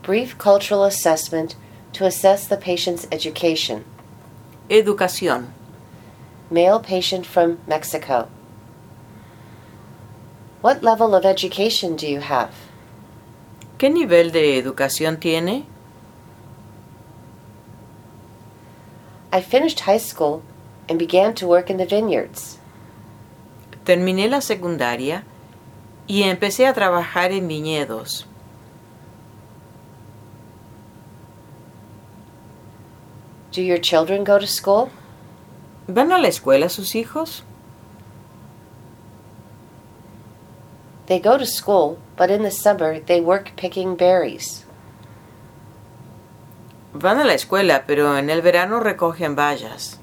brief cultural assessment to assess the patient's education. Educación. Male patient from Mexico. What level of education do you have? ¿Qué nivel de educación tiene? I finished high school and began to work in the vineyards. Terminé la secundaria y empecé a trabajar en viñedos. Do your children go to school? ¿Van a la escuela sus hijos? They go to school, but in the summer they work picking berries. Van a la escuela, pero en el verano recogen bayas.